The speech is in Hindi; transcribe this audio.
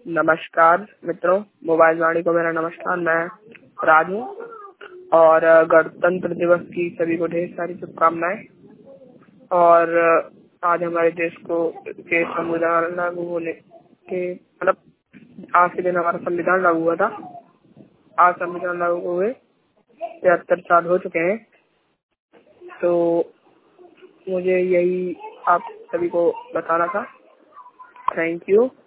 नमस्कार मित्रों, मोबाइल वाणी को मेरा नमस्कार। मैं राज हूँ और गणतंत्र दिवस की सभी को ढेर सारी शुभकामनाएं। और आज हमारे देश को के संविधान लागू होने के आज के दिन हमारा संविधान लागू हुआ था। आज संविधान लागू हुए 73 साल हो चुके हैं। तो मुझे यही आप सभी को बताना था। Thank you.